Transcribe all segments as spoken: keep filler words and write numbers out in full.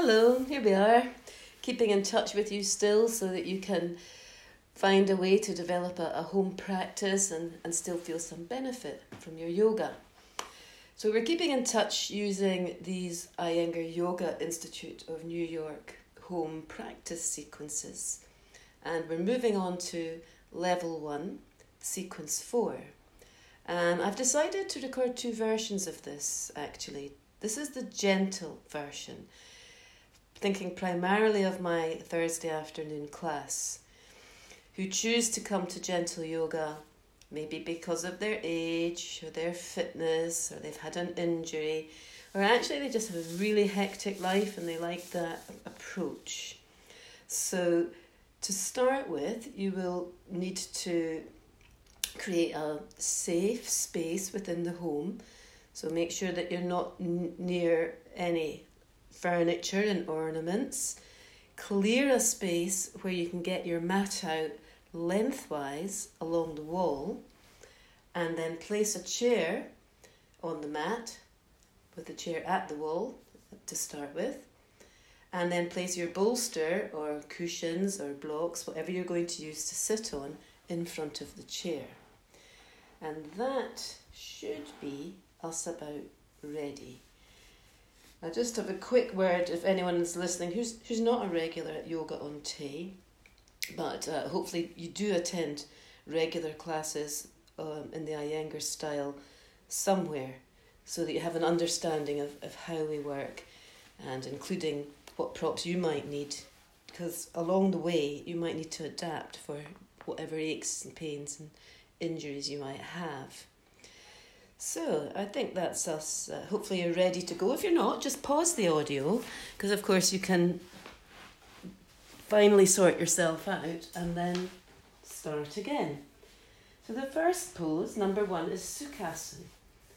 Hello, here we are, keeping in touch with you still so that you can find a way to develop a, a home practice and, and still feel some benefit from your yoga. So we're keeping in touch using these Iyengar Yoga Institute of New York home practice sequences. And we're moving on to level one, sequence four. And I've decided to record two versions of this, actually. This is the gentle version, thinking primarily of my Thursday afternoon class, who choose to come to gentle yoga maybe because of their age or their fitness, or they've had an injury, or actually they just have a really hectic life and they like that approach. So to start with, you will need to create a safe space within the home. So make sure that you're not n- near any furniture and ornaments. Clear a space where you can get your mat out lengthwise along the wall, and then place a chair on the mat with the chair at the wall to start with, and then place your bolster or cushions or blocks, whatever you're going to use to sit on, in front of the chair. And that should be us about ready. I just have a quick word if anyone is listening who's who's not a regular at Yoga on Tay, but uh, hopefully you do attend regular classes um, in the Iyengar style somewhere, so that you have an understanding of, of how we work, and including what props you might need, because along the way you might need to adapt for whatever aches and pains and injuries you might have. So I think that's us. Uh, hopefully you're ready to go. If you're not, just pause the audio, because of course you can finally sort yourself out and then start again. So the first pose, number one, is Sukhasana.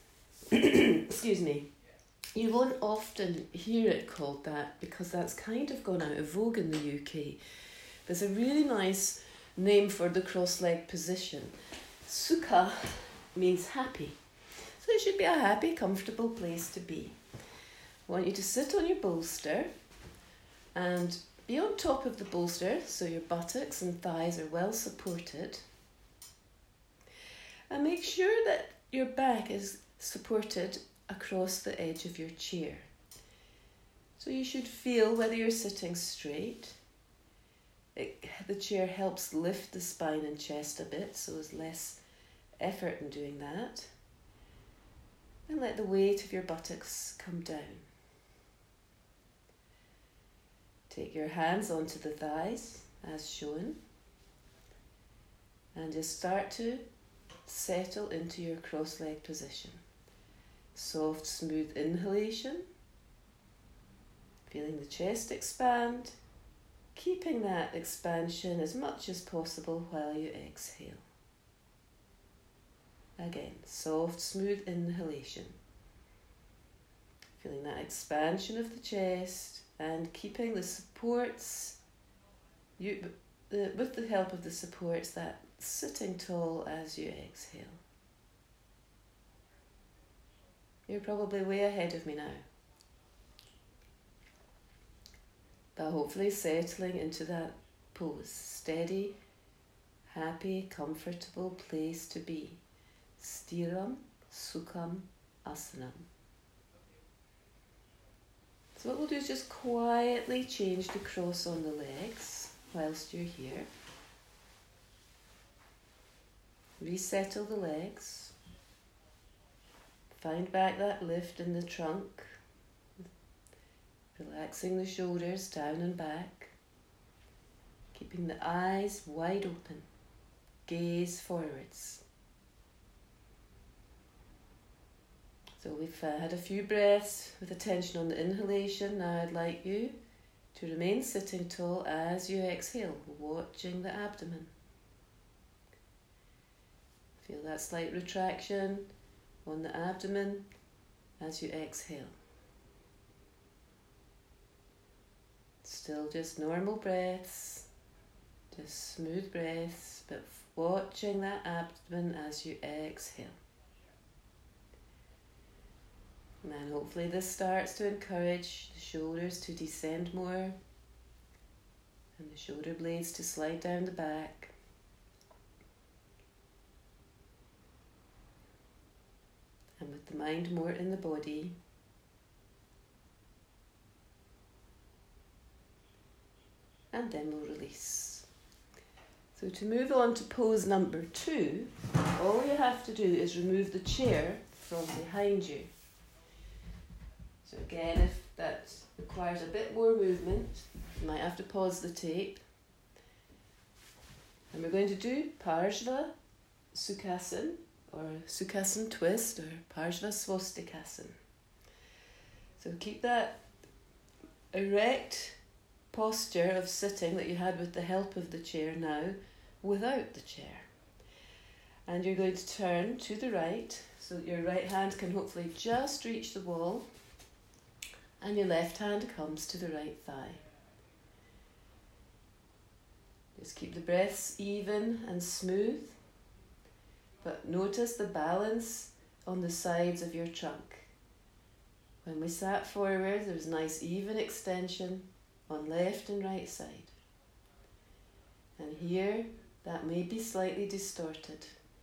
Excuse me. You won't often hear it called that because that's kind of gone out of vogue in the U K. There's a really nice name for the cross-leg position. Sukha means happy. So it should be a happy, comfortable place to be. I want you to sit on your bolster and be on top of the bolster so your buttocks and thighs are well supported. And make sure that your back is supported across the edge of your chair. So you should feel whether you're sitting straight. It, the chair helps lift the spine and chest a bit, so there's less effort in doing that. And let the weight of your buttocks come down. Take your hands onto the thighs, as shown, and just start to settle into your cross-leg position. Soft, smooth inhalation, feeling the chest expand, keeping that expansion as much as possible while you exhale. Again, soft, smooth inhalation. Feeling that expansion of the chest and keeping the supports, you, the, with the help of the supports, that sitting tall as you exhale. You're probably way ahead of me now. But hopefully settling into that pose. Steady, happy, comfortable place to be. Stiram Sukham Asanam. So what we'll do is just quietly change the cross on the legs whilst you're here. Resettle the legs. Find back that lift in the trunk. Relaxing the shoulders down and back. Keeping the eyes wide open. Gaze forwards. So we've uh, had a few breaths with attention on the inhalation. Now I'd like you to remain sitting tall as you exhale, watching the abdomen. Feel that slight retraction on the abdomen as you exhale. Still just normal breaths, just smooth breaths, but watching that abdomen as you exhale. And then hopefully this starts to encourage the shoulders to descend more and the shoulder blades to slide down the back. And with the mind more in the body, and then we'll release. So to move on to pose number two, all you have to do is remove the chair from behind you. So again, if that requires a bit more movement, you might have to pause the tape. And we're going to do Parshva Sukhasana, or Sukhasana twist, or Parshva Swastikasana. So keep that erect posture of sitting that you had with the help of the chair now without the chair. And you're going to turn to the right so that your right hand can hopefully just reach the wall and your left hand comes to the right thigh. Just keep the breaths even and smooth, but notice the balance on the sides of your trunk. When we sat forward, there was nice even extension on left and right side. And here, that may be slightly distorted.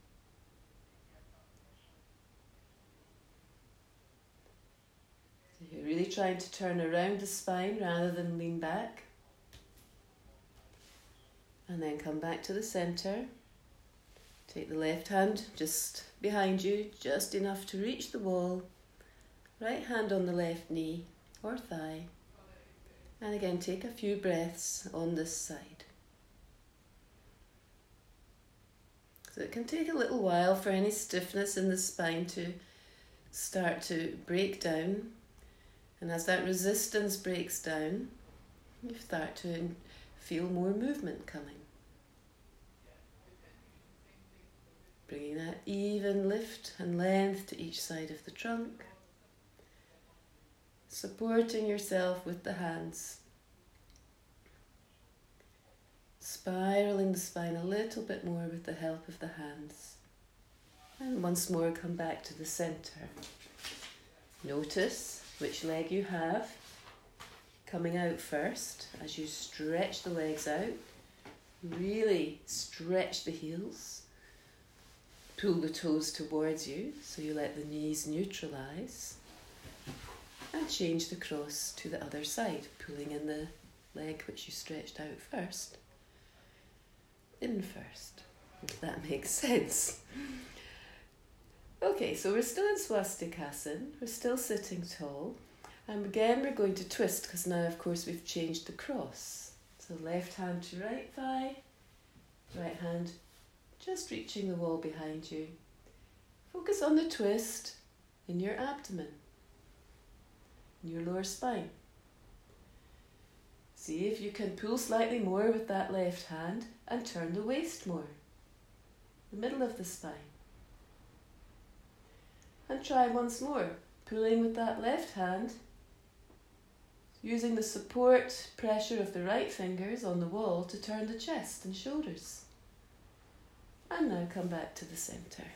So you're really trying to turn around the spine rather than lean back. And then come back to the centre. Take the left hand just behind you, just enough to reach the wall. Right hand on the left knee or thigh. And again, take a few breaths on this side. So it can take a little while for any stiffness in the spine to start to break down. And as that resistance breaks down, you start to feel more movement coming. Bringing that even lift and length to each side of the trunk. Supporting yourself with the hands. Spiraling the spine a little bit more with the help of the hands. And once more come back to the centre. Notice which leg you have coming out first as you stretch the legs out. Really stretch the heels. Pull the toes towards you so you let the knees neutralise. And change the cross to the other side, pulling in the leg which you stretched out first. In first, if that makes sense. Okay, so we're still in Swastikasana, we're still sitting tall. And again we're going to twist because now of course we've changed the cross. So left hand to right thigh, right hand just reaching the wall behind you. Focus on the twist in your abdomen, in your lower spine. See if you can pull slightly more with that left hand and turn the waist more, the middle of the spine. And try once more, pulling with that left hand, using the support pressure of the right fingers on the wall to turn the chest and shoulders. And now come back to the centre.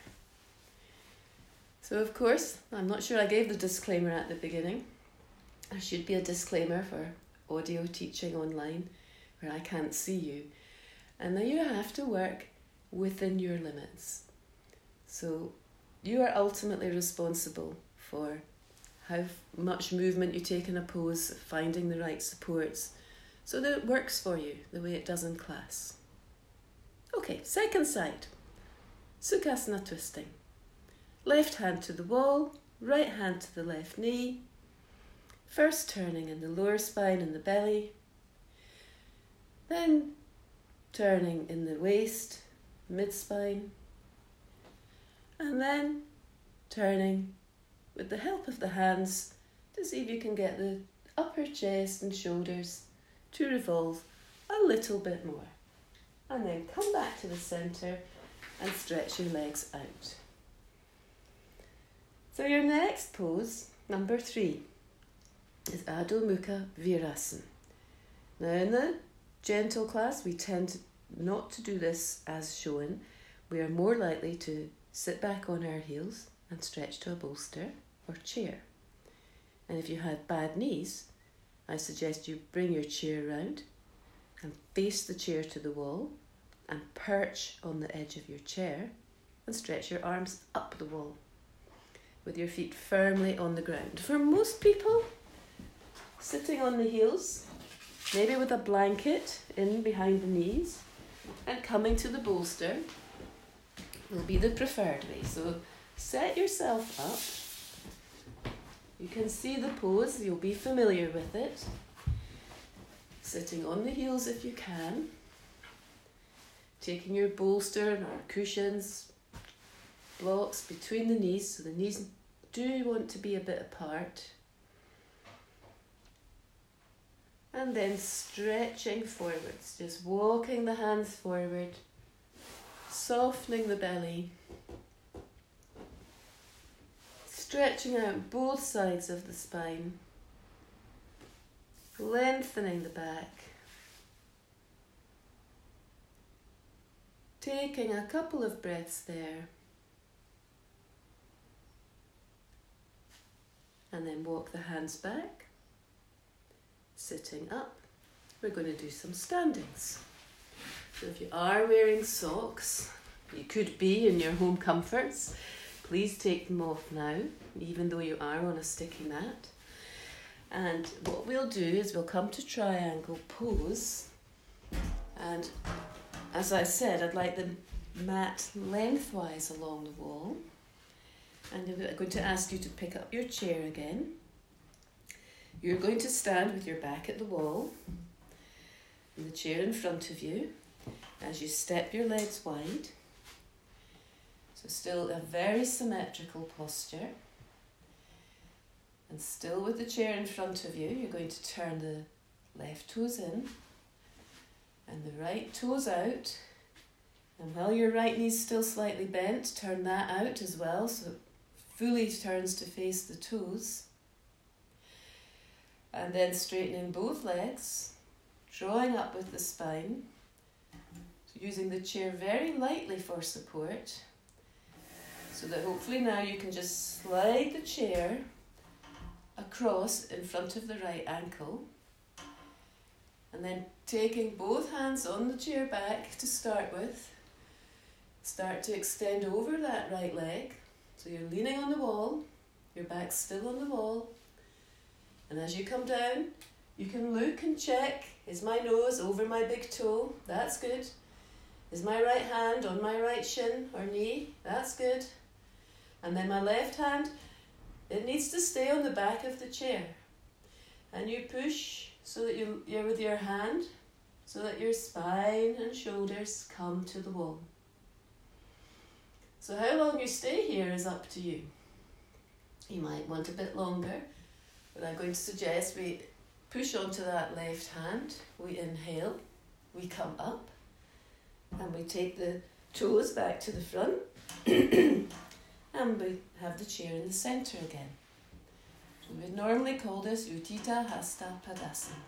So of course, I'm not sure I gave the disclaimer at the beginning. There should be a disclaimer for audio teaching online where I can't see you. And now you have to work within your limits. So you are ultimately responsible for how much movement you take in a pose, finding the right supports, so that it works for you the way it does in class. Okay, second side. Sukhasana twisting. Left hand to the wall, right hand to the left knee. First turning in the lower spine and the belly. Then turning in the waist, mid-spine. And then turning with the help of the hands to see if you can get the upper chest and shoulders to revolve a little bit more. And then come back to the centre and stretch your legs out. So your next pose, number three, is Adho Mukha Virasana. Now in the gentle class, we tend to not to do this as shown. We are more likely to sit back on our heels and stretch to a bolster or chair. And if you had bad knees, I suggest you bring your chair round and face the chair to the wall and perch on the edge of your chair and stretch your arms up the wall with your feet firmly on the ground. For most people, sitting on the heels, maybe with a blanket in behind the knees and coming to the bolster will be the preferred way. So set yourself up. You can see the pose, you'll be familiar with it. Sitting on the heels if you can. Taking your bolster or cushions, blocks between the knees, so the knees do want to be a bit apart. And then stretching forwards, just walking the hands forward, softening the belly, stretching out both sides of the spine, lengthening the back, taking a couple of breaths there, and then walk the hands back, sitting up. We're going to do some standings. So if you are wearing socks, you could be in your home comforts, please take them off now, even though you are on a sticky mat. And what we'll do is we'll come to triangle pose, and as I said, I'd like the mat lengthwise along the wall. And I'm going to ask you to pick up your chair again. You're going to stand with your back at the wall and the chair in front of you as you step your legs wide. So still a very symmetrical posture. And still with the chair in front of you, you're going to turn the left toes in and the right toes out. And while your right knee's still slightly bent, turn that out as well, so it fully turns to face the toes. And then straightening both legs, drawing up with the spine, so using the chair very lightly for support, so that hopefully now you can just slide the chair across in front of the right ankle, and then taking both hands on the chair back to start with, start to extend over that right leg. So you're leaning on the wall, your back's still on the wall, and as you come down, you can look and check, is my nose over my big toe? That's good. Is my right hand on my right shin or knee? That's good. And then my left hand, it needs to stay on the back of the chair. And you push so that you, you're with your hand, so that your spine and shoulders come to the wall. So how long you stay here is up to you. You might want a bit longer, but I'm going to suggest we push onto that left hand, we inhale, we come up, and we take the toes back to the front, and we have the chair in the centre again. So we would normally call this Utthita Hasta Padasana.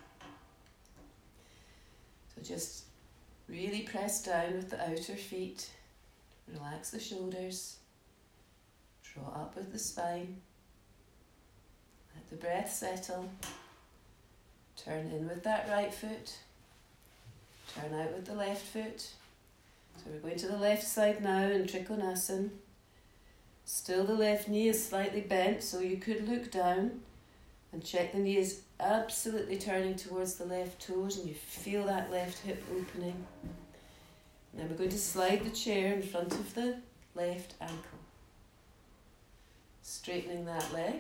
So just really press down with the outer feet, relax the shoulders, draw up with the spine, let the breath settle, turn in with that right foot, turn out with the left foot. So we're going to the left side now in Trikonasana. Still the left knee is slightly bent, so you could look down and check the knee is absolutely turning towards the left toes and you feel that left hip opening. And then we're going to slide the chair in front of the left ankle. Straightening that leg.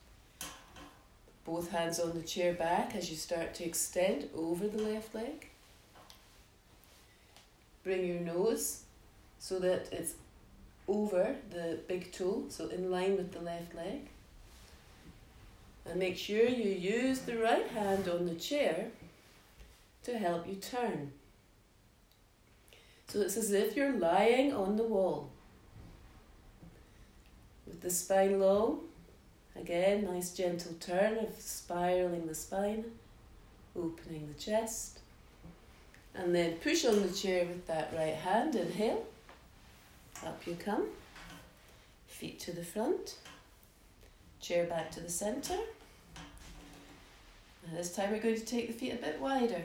Both hands on the chair back as you start to extend over the left leg. Bring your nose so that it's over the big toe, so in line with the left leg. And make sure you use the right hand on the chair to help you turn. So it's as if you're lying on the wall. With the spine long, again, nice gentle turn of spiraling the spine, opening the chest. And then push on the chair with that right hand, inhale. Up you come, feet to the front, chair back to the centre, this time we're going to take the feet a bit wider.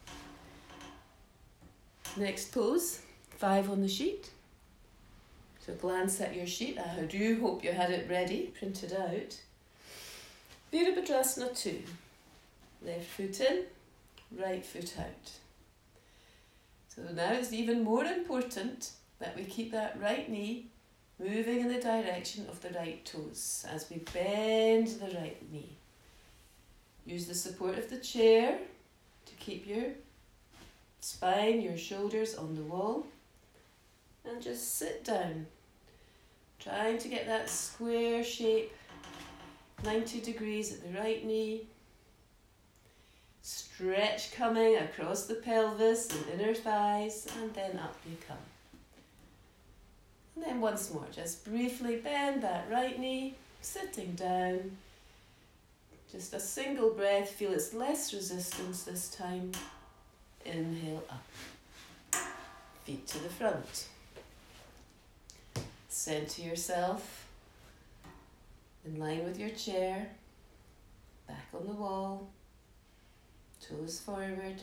Next pose, five on the sheet. So glance at your sheet. I do hope you had it ready, printed out. Virabhadrasana two. Left foot in, right foot out. So now it's even more important that we keep that right knee moving in the direction of the right toes as we bend the right knee. Use the support of the chair to keep your spine, your shoulders on the wall, and just sit down, trying to get that square shape, ninety degrees at the right knee. Stretch coming across the pelvis and inner thighs, and then up you come. And then once more, just briefly bend that right knee, sitting down. Just a single breath, feel it's less resistance this time. Inhale up. Feet to the front. Center yourself in line with your chair. Back on the wall. Toes forward.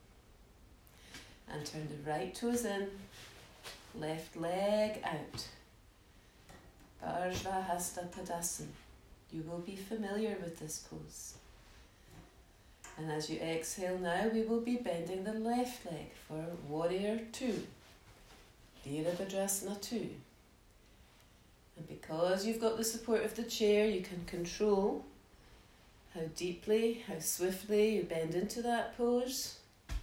And turn the right toes in. Left leg out. Parshvahasta Padasana. You will be familiar with this pose. And as you exhale now, we will be bending the left leg for Warrior Two. Virabhadrasana two. And because you've got the support of the chair, you can control how deeply, how swiftly you bend into that pose.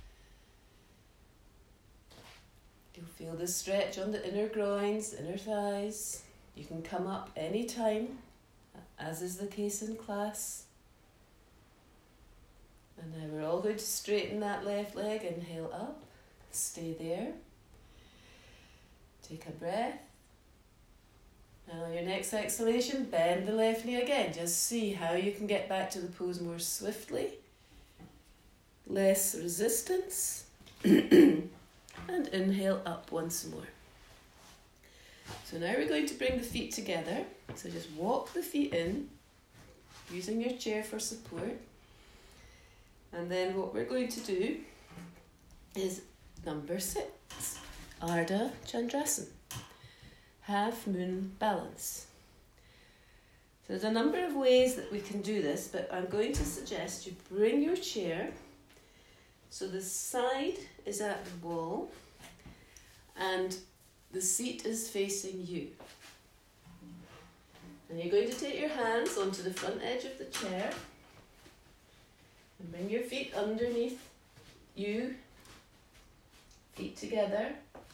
You'll feel the stretch on the inner groins, inner thighs. You can come up any time, as is the case in class. And now we're all going to straighten that left leg. Inhale up. Stay there. Take a breath. And on your next exhalation, bend the left knee again. Just see how you can get back to the pose more swiftly. Less resistance. And inhale up once more. So now we're going to bring the feet together. So just walk the feet in, using your chair for support. And then what we're going to do is number six, Ardha Chandrasana, half moon balance. So there's a number of ways that we can do this, but I'm going to suggest you bring your chair so the side is at the wall and the seat is facing you. And you're going to take your hands onto the front edge of the chair and bring your feet underneath you, feet together,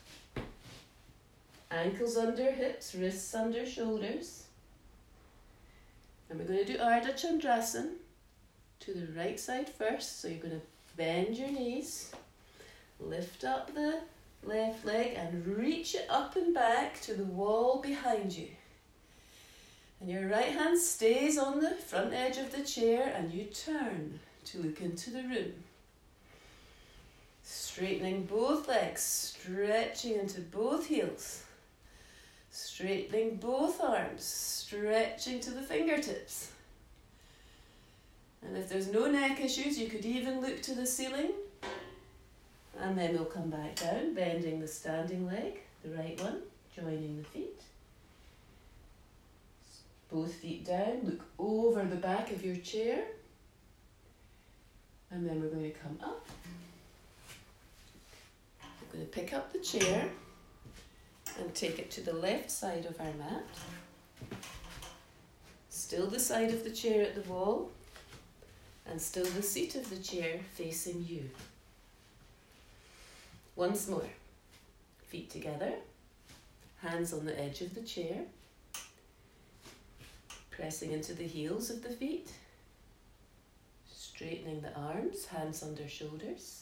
ankles under hips, wrists under shoulders. And we're going to do Ardha Chandrasana to the right side first. So you're going to bend your knees, lift up the left leg and reach it up and back to the wall behind you. And your right hand stays on the front edge of the chair and you turn to look into the room. Straightening both legs, stretching into both heels. Straightening both arms, stretching to the fingertips. And if there's no neck issues, you could even look to the ceiling. And then we'll come back down, bending the standing leg, the right one, joining the feet. Both feet down, look over the back of your chair. And then we're going to come up. We're going to pick up the chair and take it to the left side of our mat. Still the side of the chair at the wall. And still the seat of the chair facing you. Once more. Feet together. Hands on the edge of the chair. Pressing into the heels of the feet. Straightening the arms, hands under shoulders.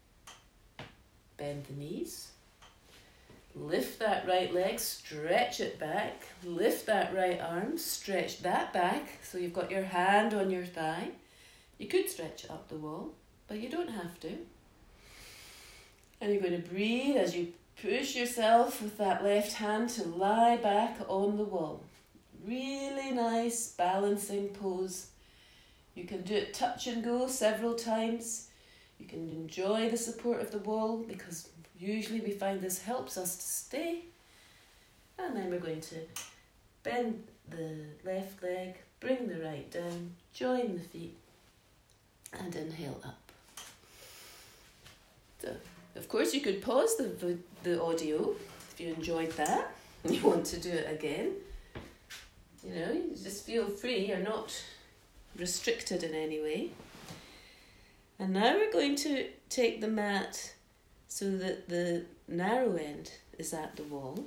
Bend the knees. Lift that right leg, stretch it back. Lift that right arm, stretch that back. So you've got your hand on your thigh. You could stretch it up the wall, but you don't have to. And you're going to breathe as you push yourself with that left hand to lie back on the wall. Really nice balancing pose. You can do it touch and go several times. You can enjoy the support of the wall because usually we find this helps us to stay. And then we're going to bend the left leg, bring the right down, join the feet, and inhale up. So, of course, you could pause the, the audio if you enjoyed that and you want to do it again. You know, you just feel free, you're not restricted in any way. And now we're going to take the mat so that the narrow end is at the wall.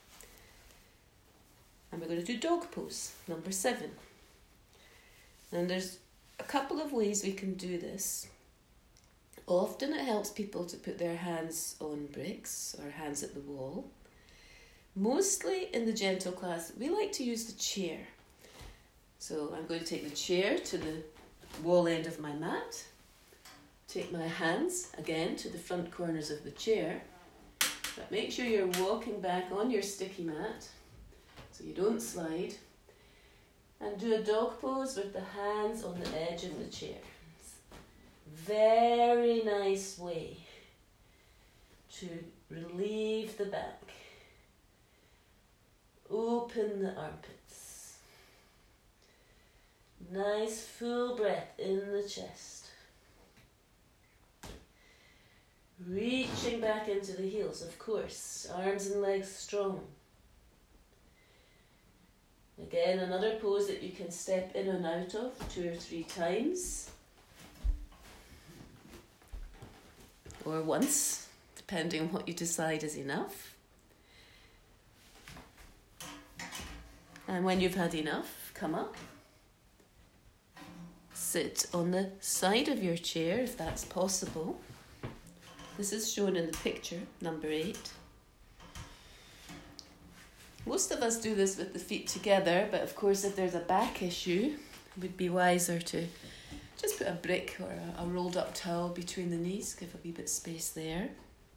And we're going to do dog pose, number seven. And there's a couple of ways we can do this. Often it helps people to put their hands on bricks or hands at the wall. Mostly in the gentle class, we like to use the chair. So I'm going to take the chair to the wall end of my mat. Take my hands again to the front corners of the chair. But make sure you're walking back on your sticky mat so you don't slide. And do a dog pose with the hands on the edge of the chair. Very nice way to relieve the back. Open the armpits. Nice full breath in the chest. Reaching back into the heels, of course. Arms and legs strong. Again, another pose that you can step in and out of two or three times. Or once, depending on what you decide is enough. And when you've had enough, come up. Sit on the side of your chair if that's possible. This is shown in the picture, number eight. Most of us do this with the feet together, but of course if there's a back issue, it would be wiser to just put a brick or a, a rolled up towel between the knees, give a wee bit of space there.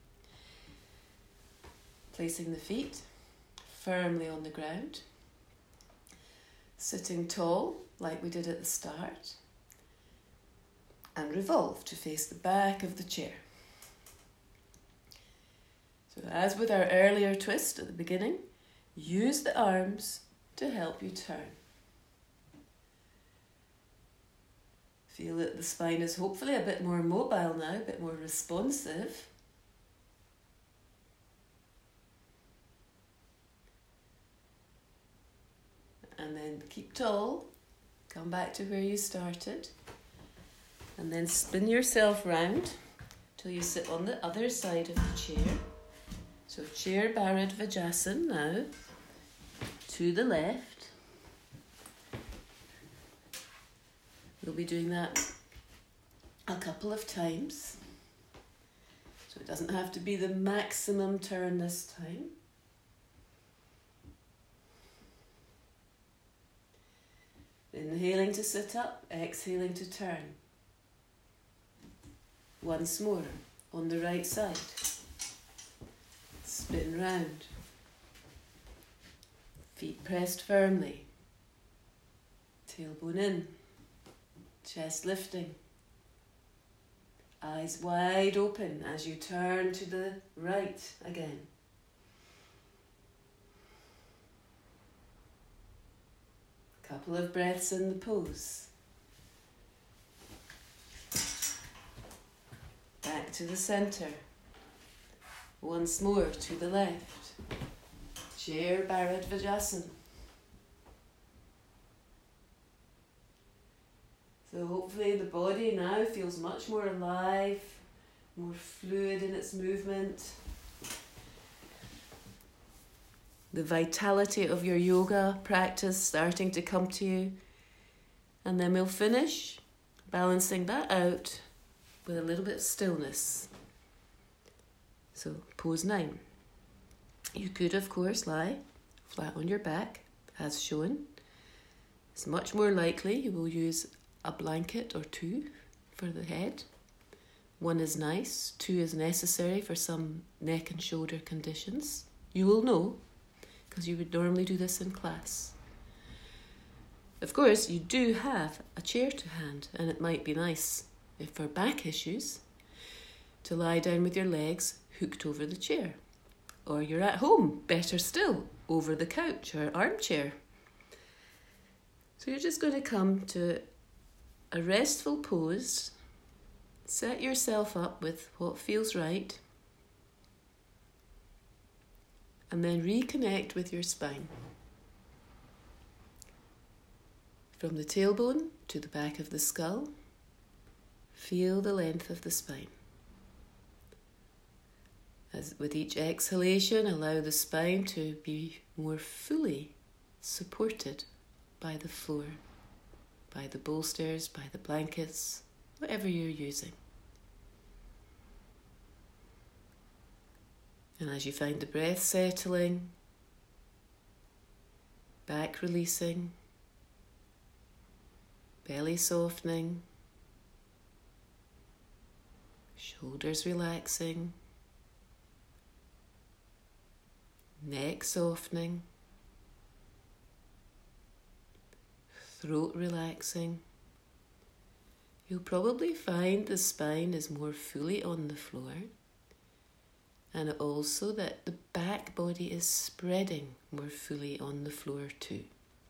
Placing the feet firmly on the ground. Sitting tall, like we did at the start. And revolve to face the back of the chair. So as with our earlier twist at the beginning, use the arms to help you turn. Feel that the spine is hopefully a bit more mobile now, a bit more responsive. And then keep tall, come back to where you started, and then spin yourself round till you sit on the other side of the chair. So chair Bharadvajasana now, to the left. We'll be doing that a couple of times. So it doesn't have to be the maximum turn this time. Inhaling to sit up, exhaling to turn. Once more, on the right side. Spin round. Feet pressed firmly. Tailbone in. Chest lifting. Eyes wide open as you turn to the right again. Couple of breaths in the pose. Back to the center. Once more to the left. Chair Bharadvajasana. So hopefully the body now feels much more alive, more fluid in its movement. The vitality of your yoga practice starting to come to you. And then we'll finish balancing that out with a little bit of stillness. So pose nine. You could of course lie flat on your back as shown. It's much more likely you will use a blanket or two for the head. One is nice, two is necessary for some neck and shoulder conditions. You will know, because you would normally do this in class. Of course, you do have a chair to hand, and it might be nice, if for back issues, to lie down with your legs hooked over the chair. Or you're at home, better still, over the couch or armchair. So you're just going to come to a restful pose. Set yourself up with what feels right. And then reconnect with your spine. From the tailbone to the back of the skull, feel the length of the spine. As with each exhalation, allow the spine to be more fully supported by the floor, by the bolsters, by the blankets, whatever you're using. And as you find the breath settling, back releasing, belly softening, shoulders relaxing, neck softening, throat relaxing, you'll probably find the spine is more fully on the floor, and also that the back body is spreading more fully on the floor too.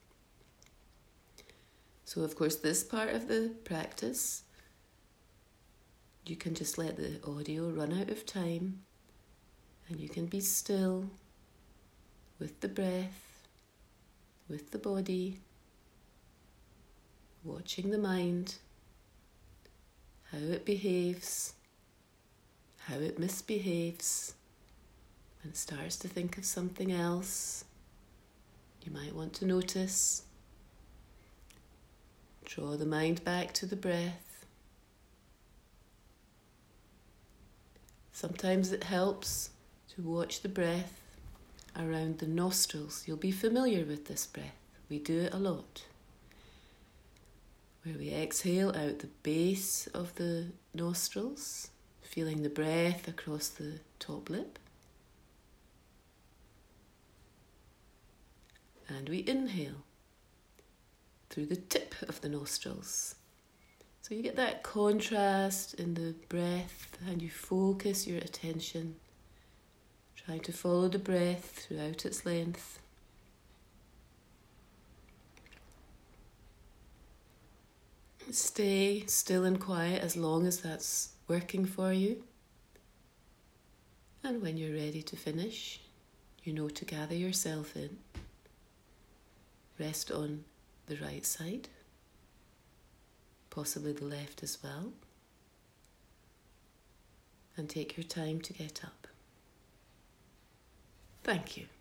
So of course this part of the practice, you can just let the audio run out of time, and you can be still with the breath, with the body, watching the mind, how it behaves, how it misbehaves. When it starts to think of something else, you might want to notice. Draw the mind back to the breath. Sometimes it helps to watch the breath around the nostrils. You'll be familiar with this breath. We do it a lot. Where we exhale out the base of the nostrils, feeling the breath across the top lip. And we inhale through the tip of the nostrils. So you get that contrast in the breath, and you focus your attention, trying to follow the breath throughout its length. Stay still and quiet as long as that's working for you. And when you're ready to finish, you know to gather yourself in. Rest on the right side, possibly the left as well, and take your time to get up. Thank you.